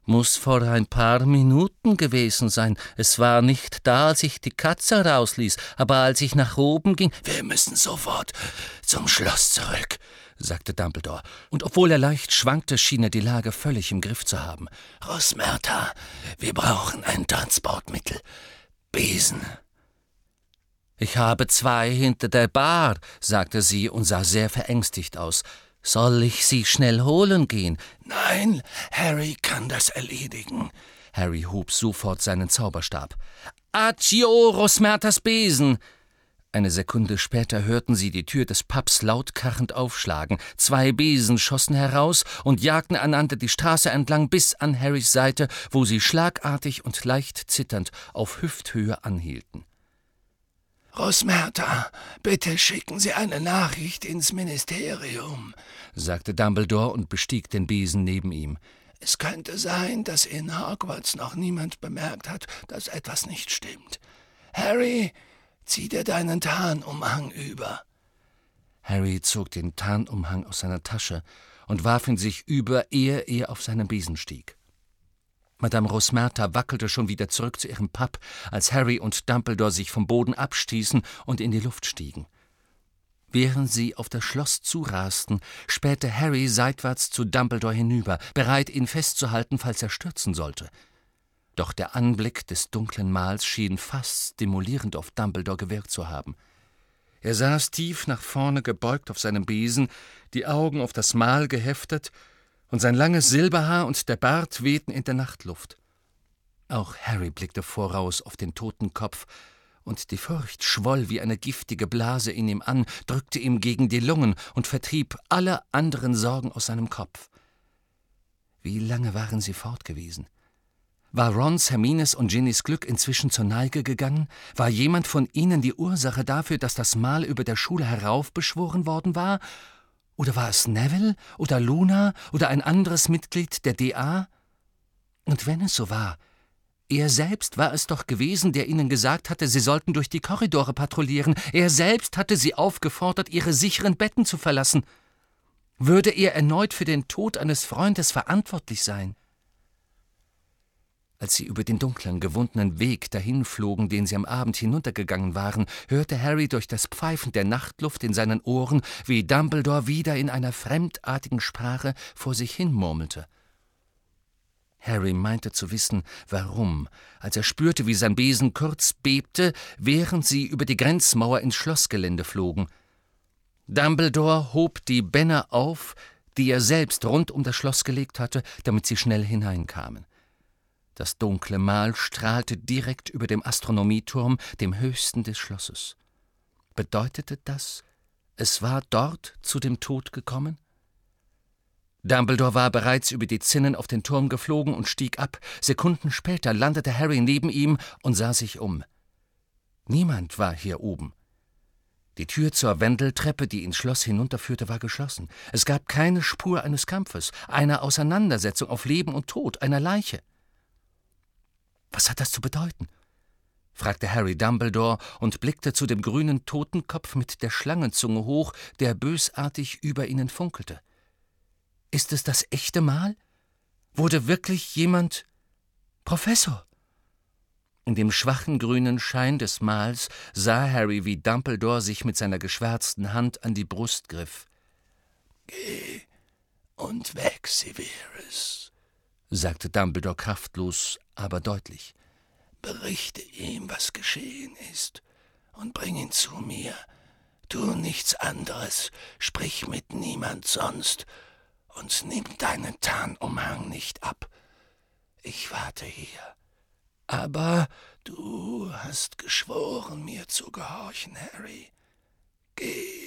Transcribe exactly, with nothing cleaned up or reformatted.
»Muss vor ein paar Minuten gewesen sein. Es war nicht da, als ich die Katze rausließ, aber als ich nach oben ging...« »Wir müssen sofort zum Schloss zurück«, sagte Dumbledore, und obwohl er leicht schwankte, schien er die Lage völlig im Griff zu haben. »Rosmerta, wir brauchen ein Transportmittel. Besen.« »Ich habe zwei hinter der Bar«, sagte sie und sah sehr verängstigt aus. »Soll ich sie schnell holen gehen?« »Nein, Harry kann das erledigen.« Harry hob sofort seinen Zauberstab. »Accio, Rosmertas Besen!« Eine Sekunde später hörten sie die Tür des Pubs laut krachend aufschlagen. Zwei Besen schossen heraus und jagten einander die Straße entlang bis an Harrys Seite, wo sie schlagartig und leicht zitternd auf Hüfthöhe anhielten. »Rosmerta, bitte schicken Sie eine Nachricht ins Ministerium«, sagte Dumbledore und bestieg den Besen neben ihm. »Es könnte sein, dass in Hogwarts noch niemand bemerkt hat, dass etwas nicht stimmt. Harry, zieh dir deinen Tarnumhang über.« Harry zog den Tarnumhang aus seiner Tasche und warf ihn sich über, ehe er auf seinen Besen stieg. Madame Rosmerta wackelte schon wieder zurück zu ihrem Pub, als Harry und Dumbledore sich vom Boden abstießen und in die Luft stiegen. Während sie auf das Schloss zurasten, spähte Harry seitwärts zu Dumbledore hinüber, bereit, ihn festzuhalten, falls er stürzen sollte. Doch der Anblick des dunklen Mahls schien fast stimulierend auf Dumbledore gewirkt zu haben. Er saß tief nach vorne gebeugt auf seinem Besen, die Augen auf das Mahl geheftet, und sein langes Silberhaar und der Bart wehten in der Nachtluft. Auch Harry blickte voraus auf den toten Kopf, und die Furcht schwoll wie eine giftige Blase in ihm an, drückte ihm gegen die Lungen und vertrieb alle anderen Sorgen aus seinem Kopf. Wie lange waren sie fort gewesen? War Rons, Hermines und Ginnys Glück inzwischen zur Neige gegangen? War jemand von ihnen die Ursache dafür, dass das Mahl über der Schule heraufbeschworen worden war? Oder war es Neville oder Luna oder ein anderes Mitglied der D A? Und wenn es so war, er selbst war es doch gewesen, der ihnen gesagt hatte, sie sollten durch die Korridore patrouillieren. Er selbst hatte sie aufgefordert, ihre sicheren Betten zu verlassen. Würde er erneut für den Tod eines Freundes verantwortlich sein? Als sie über den dunklen, gewundenen Weg dahinflogen, den sie am Abend hinuntergegangen waren, hörte Harry durch das Pfeifen der Nachtluft in seinen Ohren, wie Dumbledore wieder in einer fremdartigen Sprache vor sich hin murmelte. Harry meinte zu wissen, warum, als er spürte, wie sein Besen kurz bebte, während sie über die Grenzmauer ins Schlossgelände flogen. Dumbledore hob die Bänner auf, die er selbst rund um das Schloss gelegt hatte, damit sie schnell hineinkamen. Das dunkle Mahl strahlte direkt über dem Astronomieturm, dem höchsten des Schlosses. Bedeutete das, es war dort zu dem Tod gekommen? Dumbledore war bereits über die Zinnen auf den Turm geflogen und stieg ab. Sekunden später landete Harry neben ihm und sah sich um. Niemand war hier oben. Die Tür zur Wendeltreppe, die ins Schloss hinunterführte, war geschlossen. Es gab keine Spur eines Kampfes, einer Auseinandersetzung auf Leben und Tod, einer Leiche. »Was hat das zu bedeuten?« fragte Harry Dumbledore und blickte zu dem grünen Totenkopf mit der Schlangenzunge hoch, der bösartig über ihnen funkelte. »Ist es das echte Mahl? Wurde wirklich jemand Professor?« In dem schwachen grünen Schein des Mahls sah Harry, wie Dumbledore sich mit seiner geschwärzten Hand an die Brust griff. »Geh und weg, Severus«, sagte Dumbledore kraftlos, aber deutlich. »Berichte ihm, was geschehen ist, und bring ihn zu mir. Tu nichts anderes, sprich mit niemand sonst und nimm deinen Tarnumhang nicht ab. Ich warte hier. Aber du hast geschworen, mir zu gehorchen, Harry. Geh.«